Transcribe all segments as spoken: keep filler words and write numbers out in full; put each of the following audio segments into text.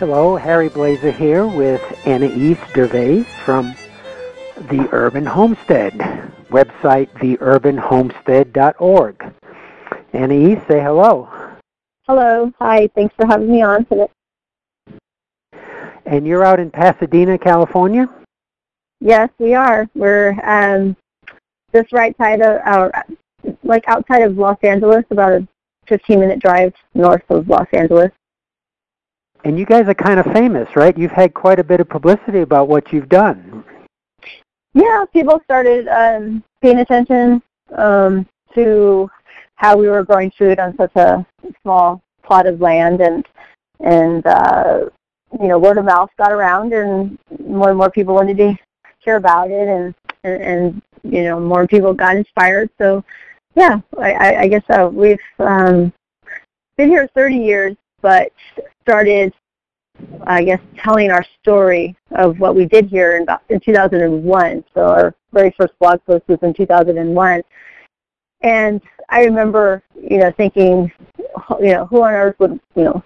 Hello, Harry Blazer here with Anais Gervais from The Urban Homestead, website the urban homestead dot org. Anais, say hello. Hello. Hi. Thanks for having me on today. And you're out in Pasadena, California? Yes, we are. We're um, just right side of, our, like outside of Los Angeles, about a fifteen-minute drive north of Los Angeles. And you guys are kind of famous, right? You've had quite a bit of publicity about what you've done. Yeah, people started um, paying attention um, to how we were growing food on such a small plot of land, and and uh, you know, word of mouth got around, and more and more people wanted to hear about it, and and, and you know, more people got inspired. So, yeah, I, I guess uh, we've um, been here thirty years, but started, I guess, telling our story of what we did here in, about, in two thousand one. So our very first blog post was in two thousand one. And I remember, you know, thinking, you know, who on earth would, you know,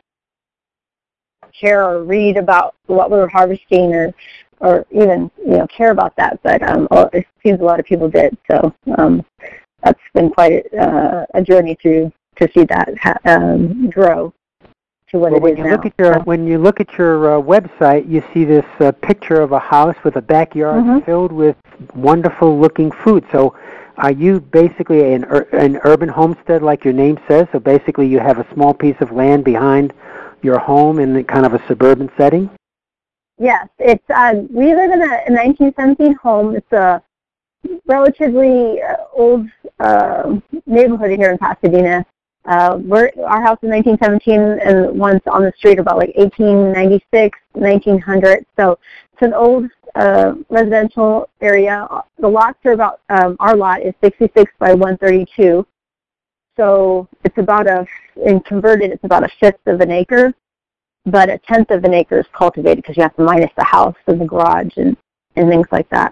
care or read about what we were harvesting, or, or even, you know, care about that. But um, it seems a lot of people did. So um, that's been quite a, uh, a journey through to see that ha- um, grow to what well, it when is you now. look at your when you look at your uh, website, you see this uh, picture of a house with a backyard Mm-hmm. filled with wonderful-looking food. So, are you basically an ur- an urban homestead, like your name says? So basically, you have a small piece of land behind your home in the kind of a suburban setting. Yes, it's uh, we live in a, a nineteen seventeen home. It's a relatively uh, old uh, neighborhood here in Pasadena. Uh, we're, our house is nineteen seventeen, and the ones on the street are about like eighteen ninety-six, nineteen hundred. So it's an old uh, residential area. The lots are about, um, our lot is sixty-six by one thirty-two. So it's about a, in converted, it's about a fifth of an acre, but a tenth of an acre is cultivated because you have to minus the house and the garage and, and things like that.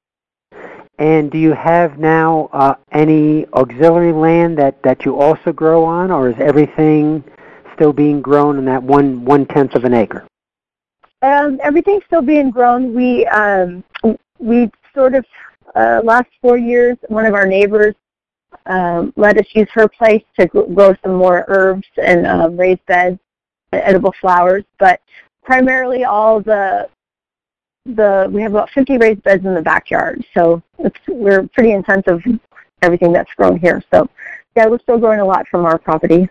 And do you have now uh, any auxiliary land that, that you also grow on, or is everything still being grown in that one one tenth of an acre? Um, everything's still being grown. We um, we sort of uh, last four years, one of our neighbors um, let us use her place to grow some more herbs and um, raised beds, edible flowers. But primarily, all the the we have about fifty raised beds in the backyard. So it's, we're pretty intensive everything that's grown here. So yeah, we're still growing a lot from our property.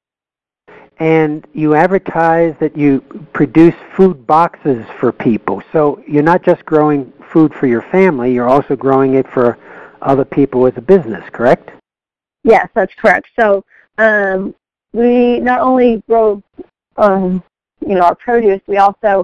And you advertise that you produce food boxes for people. So you're not just growing food for your family, you're also growing it for other people as a business, correct? Yes, that's correct. So um, we not only grow, um, you know, our produce, we also,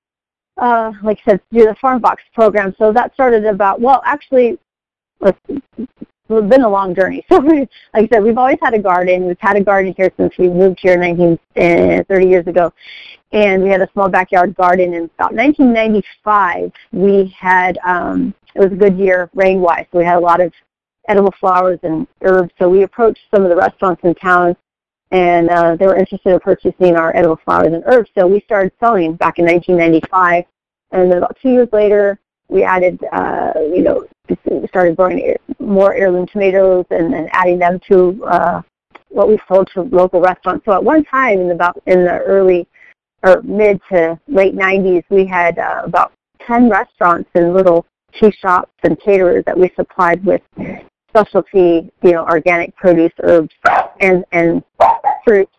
uh, like I said, do the farm box program. So that started about, well, actually, let's It's been a long journey. So, we, like I said, we've always had a garden. We've had a garden here since we moved here nineteen, uh, thirty years ago. And we had a small backyard garden. In about nineteen ninety-five, we had, um, it was a good year rain-wise. So we had a lot of edible flowers and herbs. So we approached some of the restaurants in town, and uh, they were interested in purchasing our edible flowers and herbs. So we started selling back in nineteen ninety-five. And then about two years later, we added, uh, you know, we started growing more heirloom tomatoes and, and adding them to uh, what we sold to local restaurants. So at one time, in about in the early or mid to late nineties, we had uh, about ten restaurants and little tea shops and caterers that we supplied with specialty, you know, organic produce, herbs, and and fruit.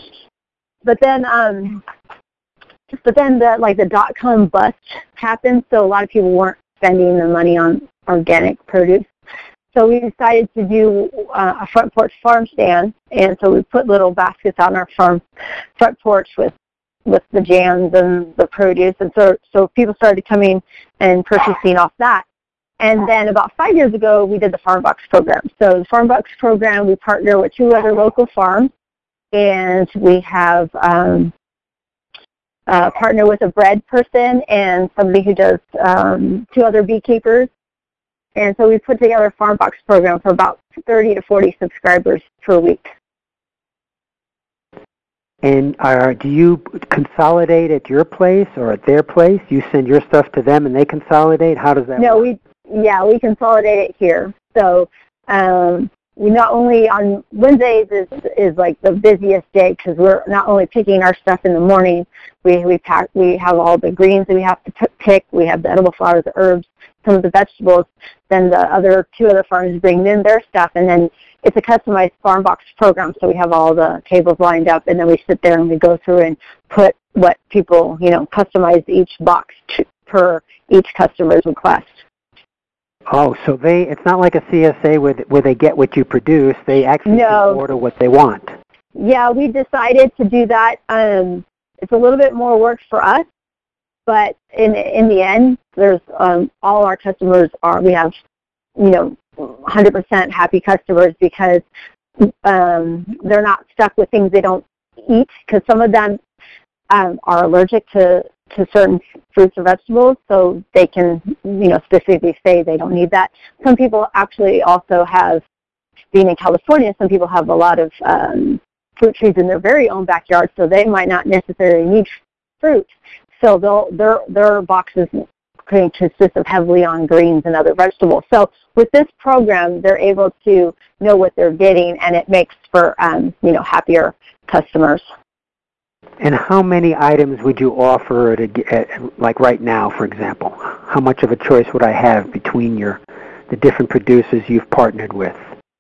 But then, um, but then the like the dot com bust happened, so a lot of people weren't spending the money on organic produce. So we decided to do uh, a front porch farm stand, and so we put little baskets on our farm front porch with with the jams and the produce, and so so people started coming and purchasing off that. And then about five years ago, we did the Farm Box program. So the Farm Box program, we partner with two other local farms, and we have um, uh, partner with a bread person and somebody who does um, two other beekeepers. And so we put together a Farm Box program for about thirty to forty subscribers per week. And are, do you consolidate at your place or at their place? You send your stuff to them and they consolidate? How does that no, work? No, we, yeah, we consolidate it here. So um, we not only, on Wednesdays is, is like the busiest day because we're not only picking our stuff in the morning, we, we pack, we have all the greens that we have to pick, we have the edible flowers, the herbs, some of the vegetables, then the other two other farms bring in their stuff, and then it's a customized farm box program, so we have all the tables lined up, and then we sit there and we go through and put what people, you know, customize each box to, per each customer's request. Oh, so they, it's not like a C S A where, where they get what you produce, they actually no. can order what they want. Yeah, we decided to do that. Um, it's a little bit more work for us, but in in the end, there's um, all our customers are, we have, you know, one hundred percent happy customers because um, they're not stuck with things they don't eat, because some of them um, are allergic to, to certain fruits or vegetables, so they can, you know, specifically say they don't need that. Some people actually also have, being in California, some people have a lot of um, fruit trees in their very own backyard, so they might not necessarily need fruit. So they'll, their their boxes consist of heavily on greens and other vegetables. So with this program, they're able to know what they're getting, and it makes for um, you know, happier customers. And how many items would you offer, at a, like right now, for example? How much of a choice would I have between your the different producers you've partnered with?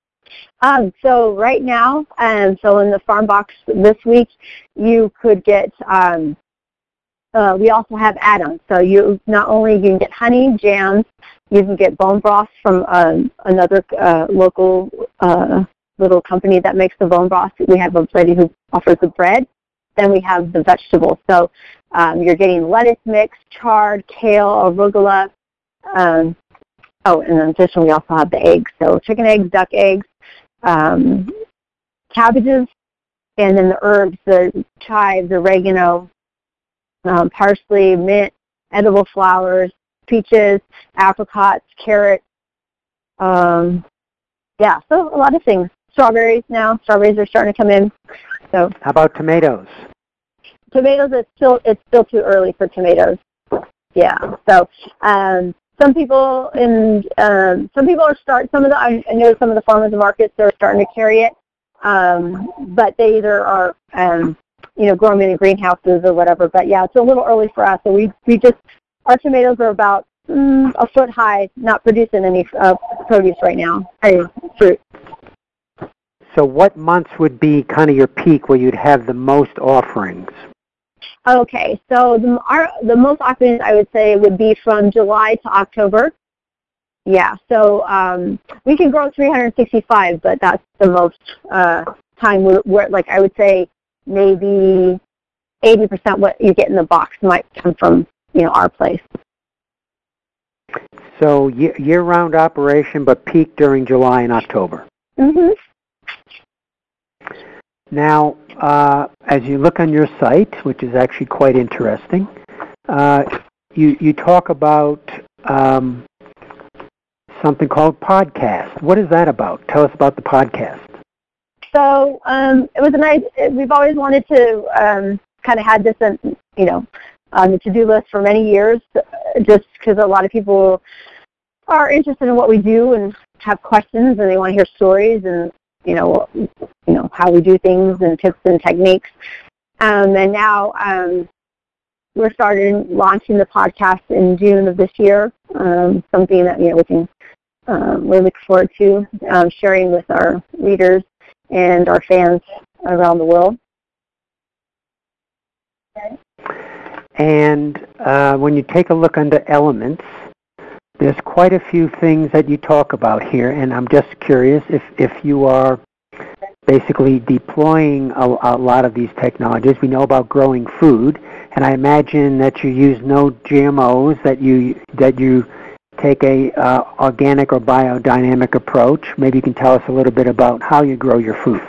Um, so right now, um, so in the farm box this week, you could get, um, uh, we also have add-ons. So you not only you can get honey, jams, you can get bone broth from um, another uh, local uh, little company that makes the bone broth. We have a lady who offers the bread. Then we have the vegetables. So um, you're getting lettuce mix, chard, kale, arugula. Um, oh, and in addition, we also have the eggs. So chicken eggs, duck eggs, um, cabbages, and then the herbs, the chives, oregano, um, parsley, mint, edible flowers, peaches, apricots, carrots. Um, yeah, so a lot of things. Strawberries now. Strawberries are starting to come in. So how about tomatoes? Tomatoes, it's still it's still too early for tomatoes. Yeah. So um, some people in um, some people are start some of the I know some of the farmers markets are starting to carry it, um, but they either are um, you know, growing in greenhouses or whatever. But yeah, it's a little early for us. So we we just our tomatoes are about mm, a foot high, not producing any uh, produce right now. Hey, fruit. So what months would be kind of your peak where you'd have the most offerings? Okay, so the, our, the most offerings I would say would be from July to October. Yeah, so um, we can grow three hundred sixty-five, but that's the most uh, time where, where, like I would say, maybe eighty percent what you get in the box might come from, you know, our place. So year-round operation, but peak during July and October. Mm-hmm. Now, uh, as you look on your site, which is actually quite interesting, uh, you, you talk about um, something called podcast. What is that about? Tell us about the podcast. So um, it was a nice, we've always wanted to um, kind of had this, in, you know, on the to-do list for many years, just because a lot of people are interested in what we do and have questions, and they want to hear stories and, you know, you know, how we do things and tips and techniques. Um, and now um, we're starting launching the podcast in June of this year, um, something that, you know, we can um, really look forward to um, sharing with our readers and our fans around the world. And uh, when you take a look under elements, there's quite a few things that you talk about here, and I'm just curious if, if you are basically deploying a, a lot of these technologies. We know about growing food, and I imagine that you use no G M Os, that you that you take a uh, organic or biodynamic approach. Maybe you can tell us a little bit about how you grow your food.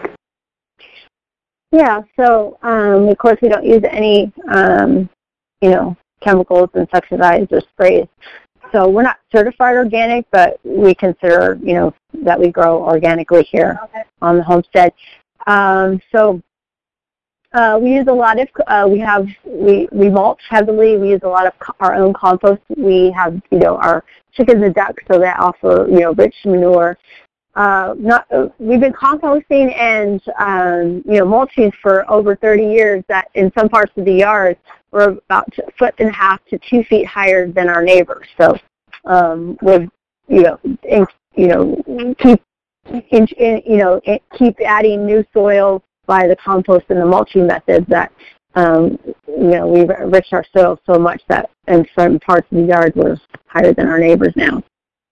Yeah, so um, of course we don't use any, um, you know, chemicals, insecticides, or sprays. So we're not certified organic, but we consider, you know, that we grow organically here on the homestead. Um, so Uh, we use a lot of, uh, we have, we, we mulch heavily. We use a lot of co- our own compost. We have, you know, our chickens and ducks, so that offer, you know, rich manure. Uh, not, uh, we've been composting and, um, you know, mulching for over thirty years that in some parts of the yard we're about a foot and a half to two feet higher than our neighbors. So, um, we've, you know, in, you know, keep, in, in, you know, keep adding new soil by the compost and the mulching methods that, um, you know, we've enriched our soil so much that in certain parts of the yard we're higher than our neighbors now.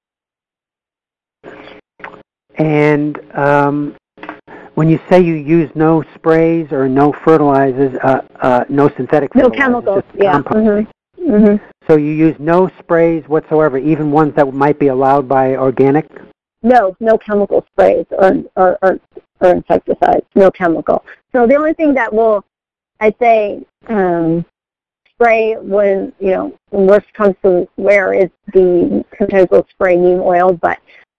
And um, when you say you use no sprays or no fertilizers, uh, uh, no synthetic no fertilizers, chemicals, just yeah. Mm-hmm. Mm-hmm. So you use no sprays whatsoever, even ones that might be allowed by organic? No, no chemical sprays or, or, or, or insecticides, no chemical. So the only thing that will, I'd say, um, spray when, you know, when worst comes to where is the chemical spray neem oil, but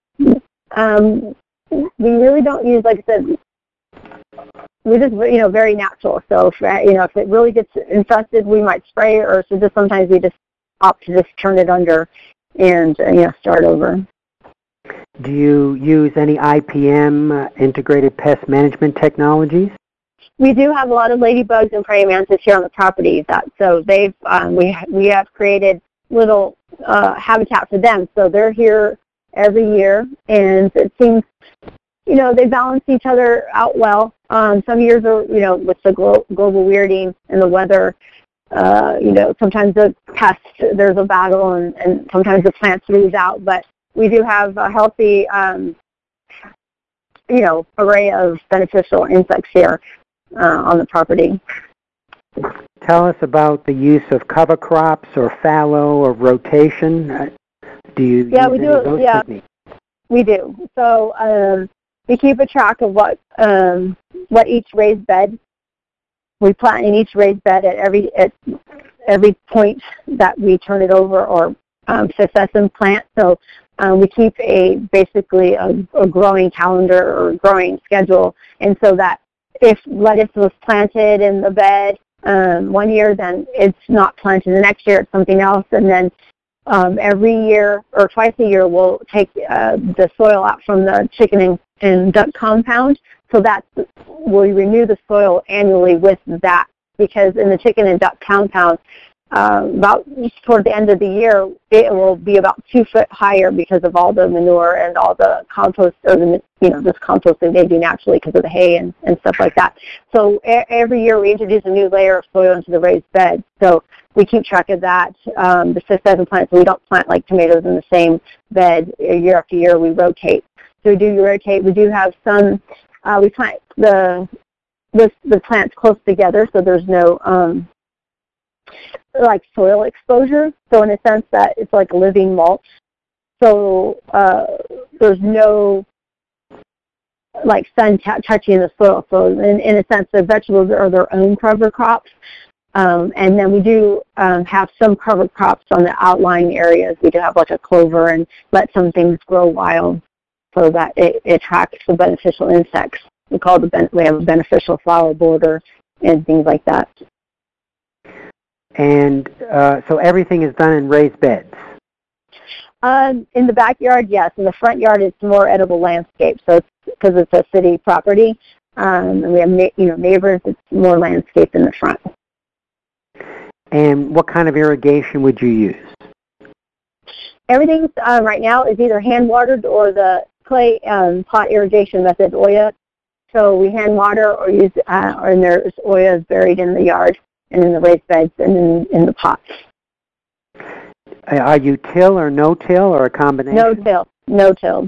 um, we really don't use, like I said, we're just, you know, very natural. So, if, you know, if it really gets infested, we might spray, or so just sometimes we just opt to just turn it under and, uh, you know, start over. Do you use any I P M, uh, integrated pest management technologies? We do have a lot of ladybugs and praying mantis here on the property. That so they've um, we we have created little uh, habitat for them. So they're here every year, and it seems, you know, they balance each other out well. Um, some years are, you know, with the glo- global weirding and the weather, uh, you know, sometimes the pests, there's a battle, and, and sometimes the plants lose out. But we do have a healthy, um, you know, array of beneficial insects here uh, on the property. Tell us about the use of cover crops or fallow or rotation. Uh, do you yeah, use we any do, of those yeah, techniques? We do. So um, we keep a track of what um, what each raised bed, we plant in each raised bed at every at every point that we turn it over or um, success and plant. So um, we keep a basically a, a growing calendar or growing schedule, and so that if lettuce was planted in the bed um, one year, then it's not planted. The next year it's something else, and then um, every year or twice a year we'll take uh, the soil out from the chicken and, and duck compound. So that we renew the soil annually with that, because in the chicken and duck compound, uh, about toward the end of the year, it will be about two foot higher because of all the manure and all the compost, or the, you know, this compost that they do naturally because of the hay and, and stuff like that. So a- every year we introduce a new layer of soil into the raised bed. So we keep track of that. Um, the six seven plants, we don't plant like tomatoes in the same bed year after year. We rotate. So we do rotate. We do have some. Uh, we plant the, the the plants close together, so there's no um, like soil exposure. So in a sense that it's like living mulch. So uh, there's no like sun t- touching the soil. So in, in a sense, the vegetables are their own cover crops. Um, and then we do um, have some cover crops on the outlying areas. We do have like a clover and let some things grow wild, so that it, it attracts the beneficial insects. We call the ben- we have a beneficial flower border and things like that. And uh, so everything is done in raised beds? Um, in the backyard, yes. In the front yard, it's more edible landscape. So it's because it's a city property, um, and we have na- you know neighbors. It's more landscape in the front. And what kind of irrigation would you use? Everything uh, right now is either hand watered or the clay um, pot irrigation method, O Y A. So we hand water or use, uh, or and there's O Y As buried in the yard and in the raised beds and in, in the pots. Are you till or no till or a combination? No till, no till.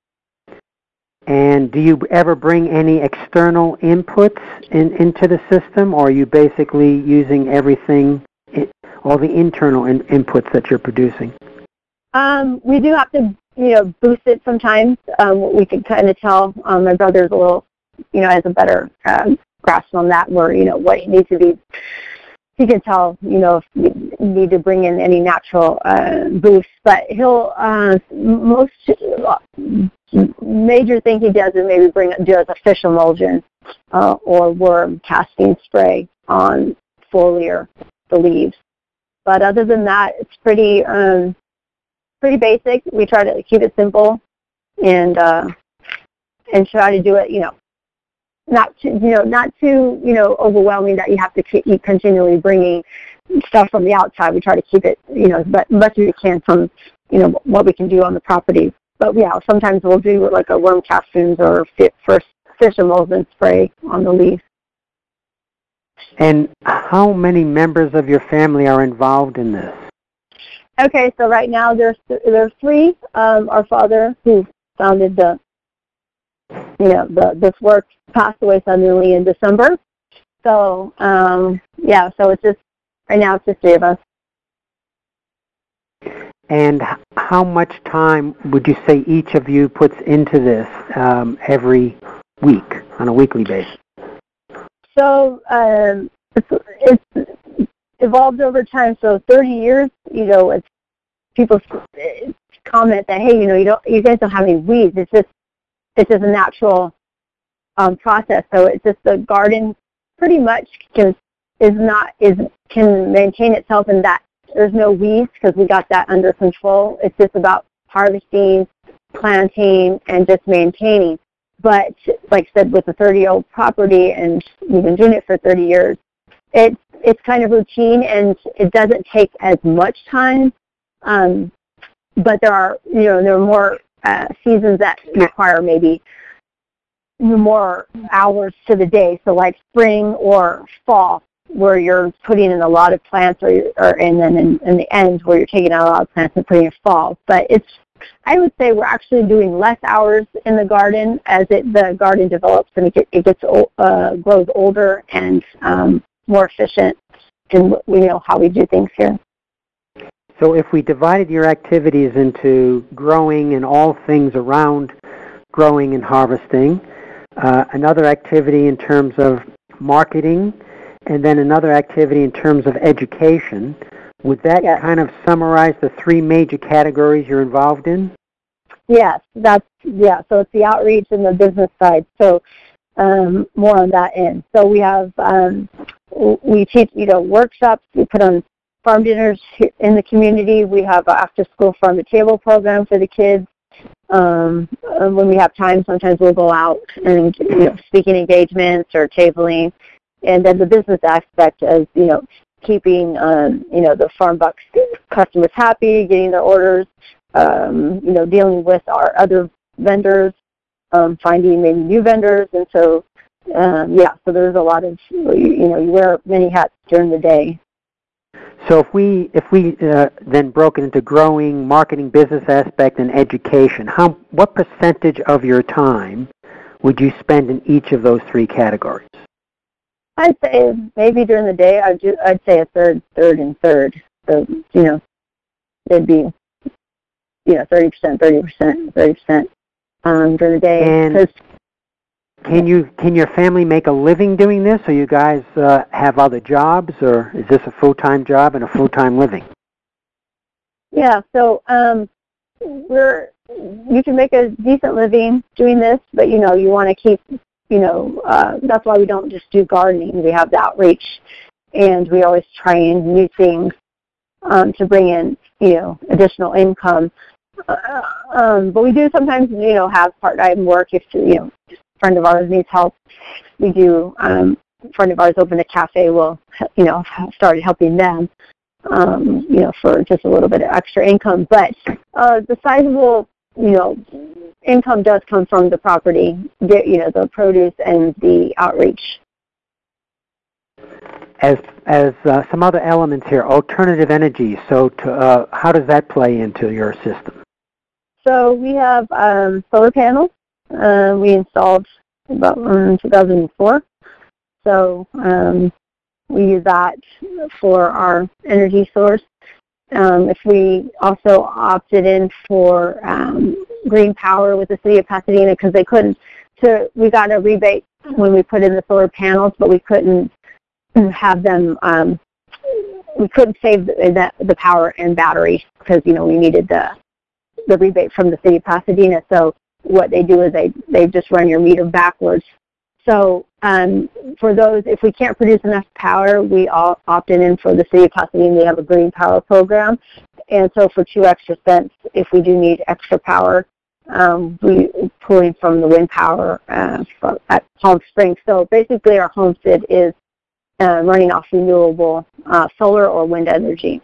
And do you ever bring any external inputs in, into the system, or are you basically using everything, all the internal in, inputs that you're producing? Um, we do have to, you know, boost it sometimes. Um, we can kind of tell. Um, my brother's a little, you know, has a better uh, grasp on that, where, you know, what needs to be. He can tell, you know, if you need to bring in any natural uh, boost. But he'll uh, most major thing he does is maybe bring do as a fish emulsion uh, or worm casting spray on foliar, the leaves. But other than that, it's pretty um, pretty basic. We try to keep it simple and uh, and try to do it, you know, not too, you know, not too, you know, overwhelming that you have to keep continually bringing stuff from the outside. We try to keep it, you know, but much as we can from, you know, what we can do on the property. But yeah, sometimes we'll do like a worm castings or fit first fish emulsion spray on the leaf. And how many members of your family are involved in this? Okay, so right now there's there's three. Um, our father, who founded the, you know, the this work, passed away suddenly in December. So um, yeah, so it's just right now it's just three of us. And how much time would you say each of you puts into this um, every week, on a weekly basis? So um, it's, it's evolved over time. So thirty years, you know, it's people comment that, hey, you know, you don't, you guys don't have any weeds. It's just, it's just a natural um, process. So it's just the garden pretty much can is not is can maintain itself in that there's no weeds because we got that under control. It's just about harvesting, planting, and just maintaining. But like I said, with a thirty-year-old property, and we've been doing it for thirty years, it's it's kind of routine, and it doesn't take as much time. Um, but there are, you know, there are more uh, seasons that require maybe more hours to the day. So like spring or fall, where you're putting in a lot of plants, or, or and then in, in the end where you're taking out a lot of plants and putting in fall. But it's, I would say we're actually doing less hours in the garden as it the garden develops and it, get, it gets uh, grows older and um, more efficient in, you know, how we do things here. So if we divided your activities into growing and all things around growing and harvesting, uh, another activity in terms of marketing, and then another activity in terms of education, would that yes. kind of summarize the three major categories you're involved in? Yes, that's, yeah, so it's the outreach and the business side, so um, more on that end. So we have, um, we teach, you know, workshops, we put on farm dinners in the community, we have an after-school farm-to-table program for the kids. Um, when we have time, sometimes we'll go out and, you know, speaking engagements or tabling. And then the business aspect is, you know, keeping, um, you know, the Farm Bucks customers happy, getting their orders, um, you know, dealing with our other vendors, um, finding maybe new vendors. And so, um, yeah, so there's a lot of, you know, you wear many hats during the day. So if we if we uh, then broke it into growing, marketing, business aspect, and education, how what percentage of your time would you spend in each of those three categories? I'd say maybe during the day, I'd, do, I'd say a third, third, and third. So, you know, it'd be, you know, thirty percent, thirty percent, thirty percent um, during the day. And can you can your family make a living doing this, or you guys uh, have other jobs, or is this a full-time job and a full-time living? Yeah, so um, we're you can make a decent living doing this, but, you know, you want to keep, you know, uh, that's why we don't just do gardening. We have the outreach, and we always try and new things um, to bring in, you know, additional income. Uh, um, but we do sometimes, you know, have part-time work if, you know, a friend of ours needs help. We do, um, a friend of ours opened a cafe, we'll, you know, started helping them, um, you know, for just a little bit of extra income. But uh, the sizable, you know, income does come from the property, the, you know, the produce and the outreach. As as uh, some other elements here, alternative energy. So, to, uh, how does that play into your system? So we have um, solar panels. Uh, we installed about in two thousand four. So um, we use that for our energy source. Um, if we also opted in for um, green power with the city of Pasadena, because they couldn't, so we got a rebate when we put in the solar panels, but we couldn't have them, um, we couldn't save the, the power and battery because, you know, we needed the the rebate from the city of Pasadena. So what they do is they, they just run your meter backwards. So um, for those, if we can't produce enough power, we all opt in for the City of Pasadena. They have a green power program. And so for two extra cents, if we do need extra power, um, we pulling from the wind power uh, from, at Palm Springs. So basically our homestead is uh, running off renewable uh, solar or wind energy.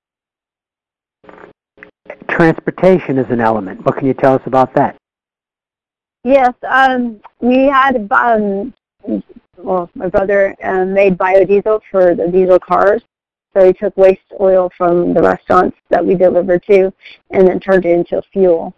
Transportation is an element. What can you tell us about that? Yes, um, we had, um, well, my brother uh, made biodiesel for the diesel cars. So he took waste oil from the restaurants that we delivered to and then turned it into fuel.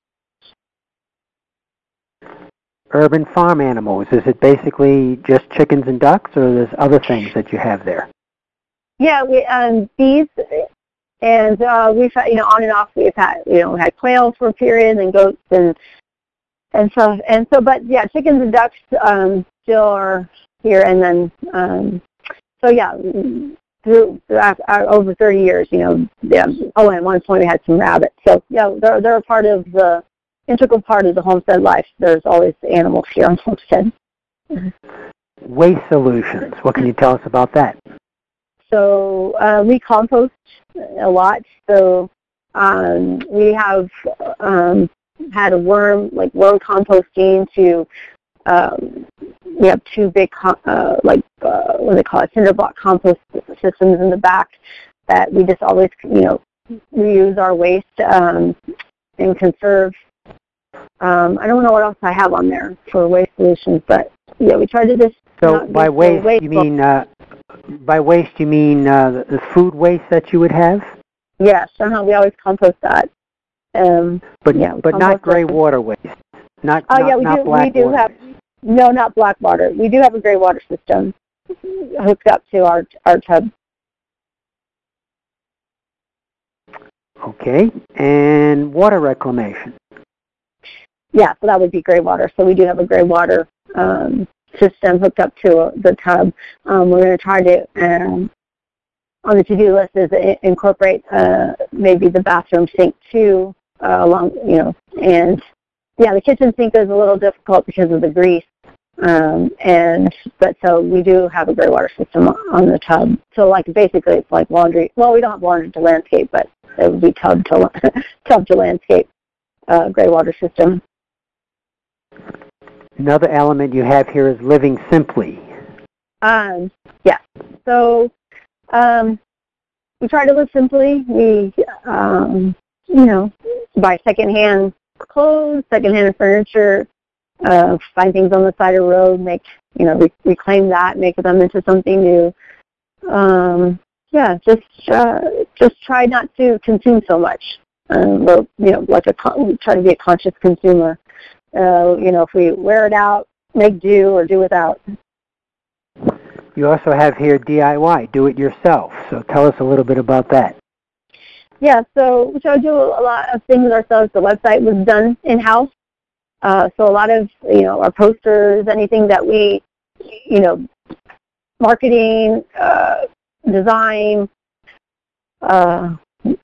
Urban farm animals, is it basically just chickens and ducks, or there's other things that you have there? Yeah, we um, bees, and uh, we've had, you know, on and off. We've had, you know, we had quail for a period, and goats, and and so and so. But yeah, chickens and ducks um, still are here, and then um, so yeah, through, through uh, over thirty years, you know. Yeah. Oh, and at one point we had some rabbits. So yeah, they're they're a part of the integral part of the homestead life. There's always animals here on homestead. Waste solutions. What can you tell us about that? So uh, we compost a lot. So um, we have um, had a worm, like worm composting to, um, we have two big, uh, like, uh, what do they call it, cinder block compost systems in the back that we just always, you know, reuse our waste um, and conserve. Um, I don't know what else I have on there for waste solutions, but yeah, we try to just. So by waste, you mean uh, by waste you mean uh, the, the food waste that you would have? Yes, uh-huh, we always compost that. Um, but yeah, but not gray that. water waste. Not oh not, yeah, we not do. black we do water have waste. no, not black water. We do have a gray water system hooked up to our our tub. Okay, and water reclamation. Yeah, so that would be gray water. So we do have a gray water um, system hooked up to the tub. Um, we're going to try to, um, on the to-do list, is incorporate uh, maybe the bathroom sink too, uh, along, you know, and yeah, the kitchen sink is a little difficult because of the grease. Um, and but so we do have a gray water system on the tub. So like basically it's like laundry. Well, we don't have laundry to landscape, but it would be tub to tub to landscape uh, gray water system. Another element you have here is living simply. Um, yeah. So um, we try to live simply. We, um, you know, buy secondhand clothes, secondhand furniture, uh, find things on the side of the road, make, you know, re- reclaim that, make them into something new. Um, yeah, just uh, just try not to consume so much. Um, or, you know, like a con- try to be a conscious consumer. Uh, you know, if we wear it out, make do or do without. You also have here D I Y, do it yourself. So tell us a little bit about that. Yeah, so we try to do a lot of things ourselves. The website was done in-house. Uh, so a lot of, you know, our posters, anything that we, you know, marketing, uh, design, uh,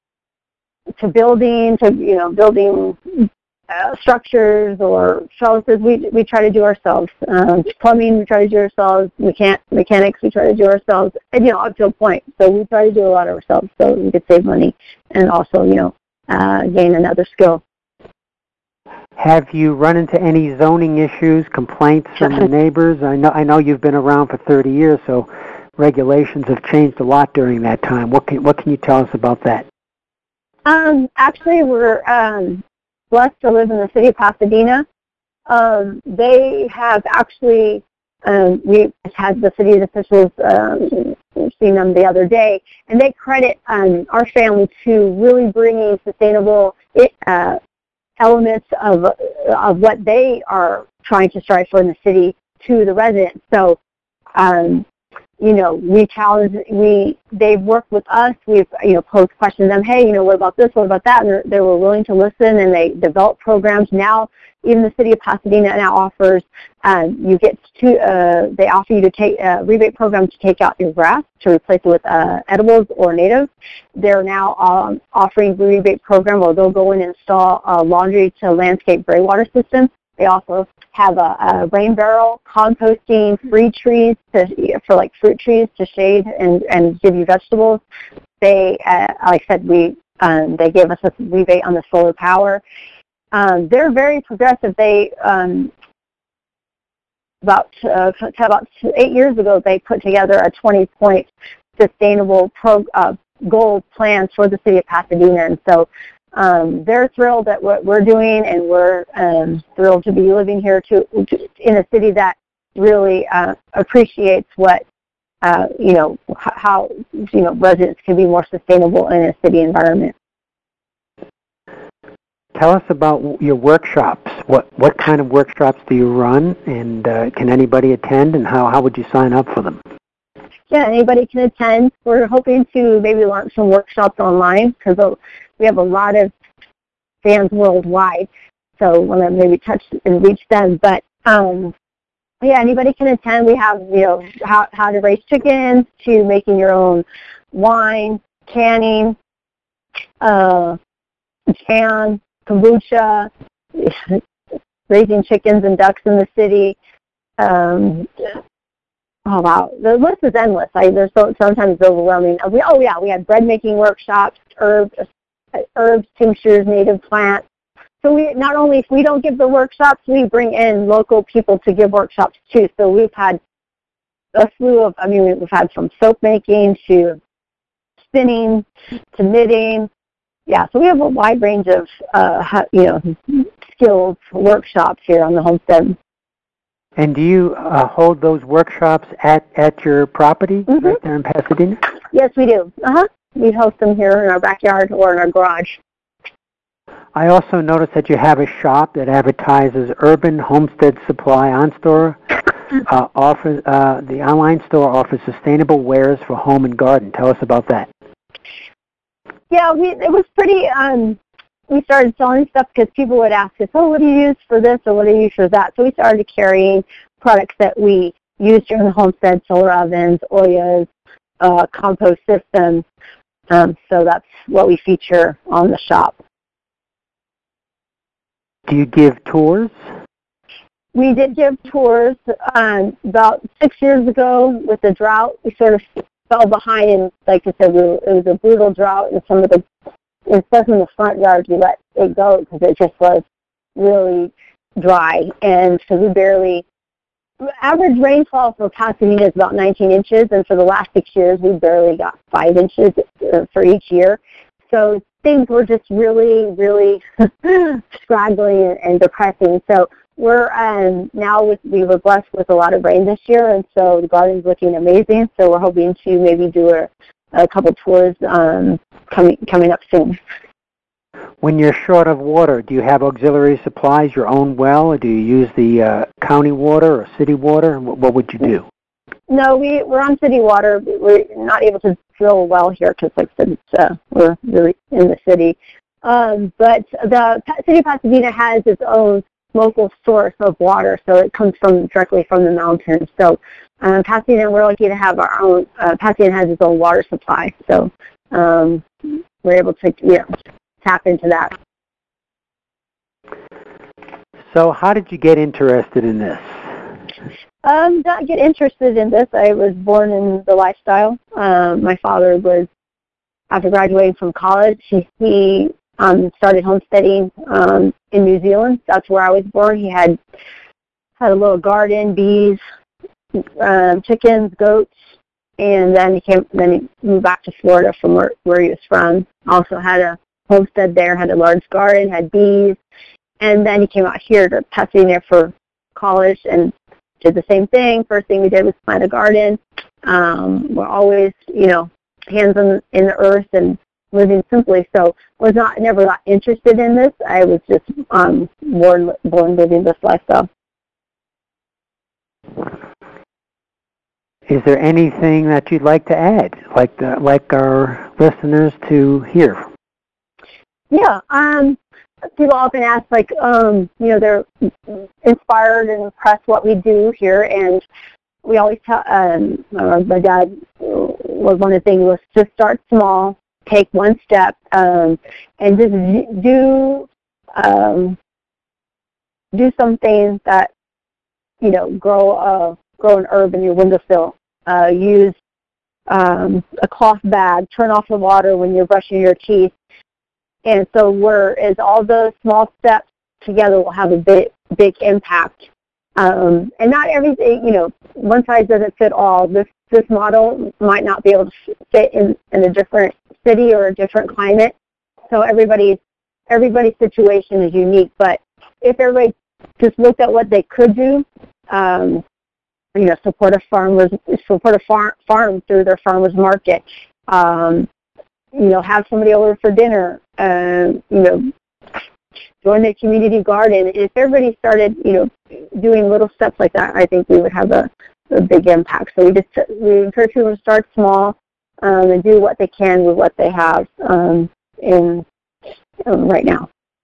to building, to, you know, building Uh, structures or trellises, we we try to do ourselves. Um, plumbing, we try to do ourselves. Mechan- mechanics, we try to do ourselves. And, you know, up to a point. So we try to do a lot of ourselves so we could save money and also, you know, uh, gain another skill. Have you run into any zoning issues, complaints from the neighbors? I know I know you've been around for thirty years, so regulations have changed a lot during that time. What can what can you tell us about that? Um, actually, we're um, blessed to live in the city of Pasadena. Um, they have actually, um, we had the city officials um, seen them the other day, and they credit um, our family to really bringing sustainable uh, elements of of what they are trying to strive for in the city to the residents. So, um, you know, we challenge, we, they've worked with us, we've, you know, posed questions to them, hey, you know, what about this, what about that, and they were willing to listen, and they developed programs. Now, even the city of Pasadena now offers, um, you get to, uh, they offer you to take a rebate program to take out your grass, to replace it with uh, edibles or natives. They're now um, offering a rebate program where they'll go in and install a laundry to landscape gray water system. They also have a, a rain barrel, composting, free trees to, for like fruit trees to shade and, and give you vegetables. They, uh, like I said, we um, they gave us a rebate on the solar power. Um, they're very progressive. They um, about uh, about eight years ago, they put together a twenty-point sustainable pro, uh, goal plan for the city of Pasadena, and so um, they're thrilled at what we're doing, and we're um, thrilled to be living here to, to in a city that really uh, appreciates what uh, you know how you know residents can be more sustainable in a city environment. Tell us about your workshops. What what kind of workshops do you run, and uh, can anybody attend, and how, how would you sign up for them? Yeah, anybody can attend. We're hoping to maybe launch some workshops online because we have a lot of fans worldwide, so want to maybe touch and reach them. But um, yeah, anybody can attend. We have you know how how to raise chickens to making your own wine, canning, uh, jam, kombucha, raising chickens and ducks in the city. Um, oh wow, the list is endless. I, there's so sometimes it's overwhelming. We oh yeah, we had bread making workshops, herbs, herbs, tinctures, native plants. So we not only if we don't give the workshops, we bring in local people to give workshops too. So we've had a slew of. I mean, we've had from soap making to spinning to knitting. Yeah, so we have a wide range of, uh, you know, skills workshops here on the homestead. And do you uh, hold those workshops at, at your property mm-hmm. right there in Pasadena? Yes, we do. Uh-huh. We host them here in our backyard or in our garage. I also noticed that you have a shop that advertises Urban Homestead Supply on-store. Uh, offers, uh, the online store offers sustainable wares for home and garden. Tell us about that. Yeah, we, it was pretty, um, we started selling stuff because people would ask us, oh, what do you use for this or what do you use for that? So we started carrying products that we use during the homestead, solar ovens, Oyas, uh, compost systems. Um, so that's what we feature on the shop. Do you give tours? We did give tours um, about six years ago with the drought. We sort of fell behind, and like I said, we were, it was a brutal drought, and some of the, especially in the front yard, we let it go because it just was really dry, and so we barely, average rainfall for Pasadena is about nineteen inches, and for the last six years, we barely got five inches uh, for each year. So things were just really, really scraggly and, and depressing. So we're um, now with, we were blessed with a lot of rain this year, and so the garden's looking amazing. So we're hoping to maybe do a, a couple tours um, coming coming up soon. When you're short of water, do you have auxiliary supplies, your own well, or do you use the uh, county water or city water? What, what would you do? No, we, we're on city water. We're not able to drill a well here because, like I said, it's, uh, we're really in the city. Um, but the city of Pasadena has its own local source of water, so it comes from directly from the mountains. So um, Pasadena, we're lucky to have our own, uh, Pasadena has its own water supply, so um, we're able to you know, tap into that. So how did you get interested in this? Um, not get interested in this. I was born in the lifestyle. Um, my father was, after graduating from college, he, he um, started homesteading um, in New Zealand. That's where I was born. He had had a little garden, bees, um, chickens, goats, and then he came. Then he moved back to Florida from where, where he was from. Also had a homestead there, had a large garden, had bees, and then he came out here to Pasadena for college and did the same thing. First thing we did was plant a garden. Um, we're always, you know, hands in, in the earth and living simply. So was not never got interested in this. I was just um, born born living this lifestyle. Is there anything that you'd like to add, like the, like our listeners to hear? Yeah. Um, people often ask, like, um, you know, they're inspired and impressed what we do here, and we always tell, um, uh, my dad was one of the things was just start small, take one step, um, and just do, um, do some things that, you know, grow a grow an herb in your windowsill. Uh, use um, a cloth bag. Turn off the water when you're brushing your teeth. And so, whereas all those small steps together will have a big big impact. Um, and not everything, you know, one size doesn't fit all. This this model might not be able to fit in, in a different city or a different climate. So everybody's everybody's situation is unique. But if everybody just looked at what they could do, um, you know, support a farmers support a farm farm through their farmers market. Um, you know, have somebody over for dinner. Uh, you know, join the community garden. If everybody started, you know, doing little steps like that, I think we would have a, a big impact. So we just we encourage people to start small um, and do what they can with what they have um, in um, right now.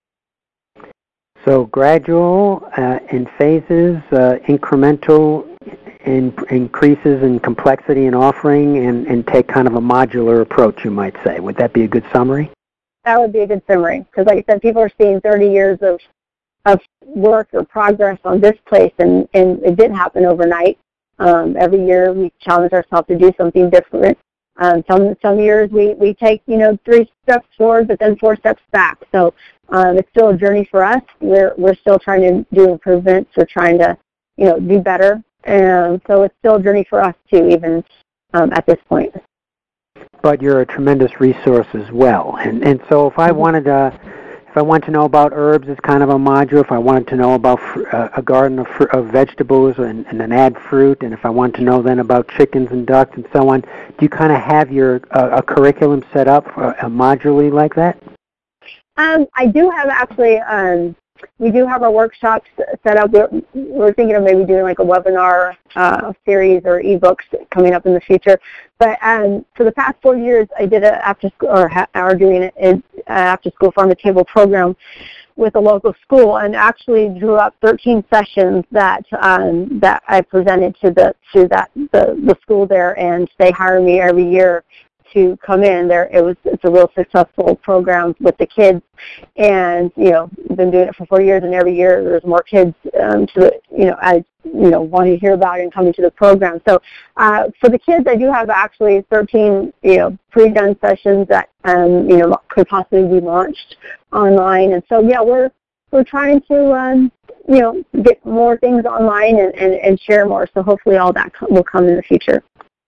So gradual, uh, in phases, uh, incremental in, increases in complexity and offering, and, and take kind of a modular approach, you might say. Would that be a good summary? That would be a good summary, because like I said, people are seeing thirty years of of work or progress on this place, and, and it didn't happen overnight. Um, every year we challenge ourselves to do something different. Um, some some years we, we take, you know, three steps forward, but then four steps back. So um, it's still a journey for us. We're we're still trying to do improvements. We're trying to, you know, do better, and so it's still a journey for us too, even um, at this point. But you're a tremendous resource as well. And and so if I wanted to, if I want to know about herbs, it's kind of a module. If I wanted to know about fr- uh, a garden of, fr- of vegetables and, and then add fruit, and if I want to know then about chickens and ducks and so on, do you kind of have your uh, a curriculum set up uh, modularly like that? Um, I do have actually. Um, we do have our workshops set up. We're, we're thinking of maybe doing like a webinar uh, series or ebooks coming up in the future. But um, for the past four years, I did a after school or ha- are doing an uh, after school farm to table program with a local school, and actually drew up thirteen sessions that um, that I presented to the to that the, the school there, and they hire me every year to come in there. It was it's a real successful program with the kids, and you know, been doing it for four years, and every year there's more kids um, to the you know I you know wanting to hear about it and coming to the program. So uh, for the kids, I do have actually thirteen you know pre-done sessions that um, you know could possibly be launched online, and so yeah, we're we're trying to um, you know get more things online and, and, and share more. So hopefully all that will come in the future.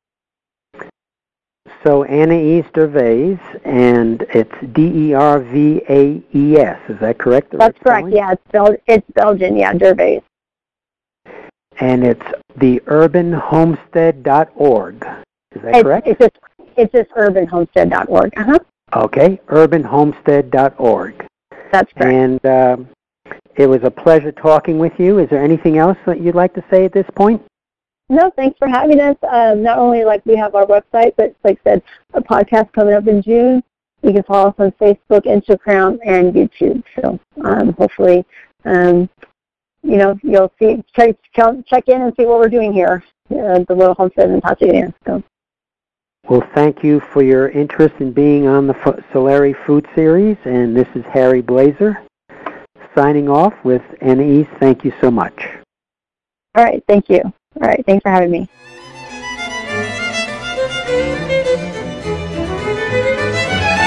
So Anais Dervaes, and it's D E R V A E S. Is that correct? That's correct. Yeah, it's Bel- it's Belgian. Yeah, Dervaes. And it's the urban homestead dot org. Is that it's, correct? It's just it's just urban homestead dot org. Uh huh. Okay, urban homestead dot org. That's correct. And uh, it was a pleasure talking with you. Is there anything else that you'd like to say at this point? No, thanks for having us. Um, not only like we have our website, but like I said, a podcast coming up in June. You can follow us on Facebook, Instagram, and YouTube. So um, hopefully, um, you know, you'll see check, check in and see what we're doing here at the Little Homestead in Pasadena. So. Well, thank you for your interest in being on the F- Solari Food Series, and this is Harry Blazer signing off with Anais. Thank you so much. All right, thank you. All right, thanks for having me.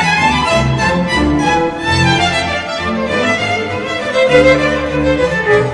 Thank you.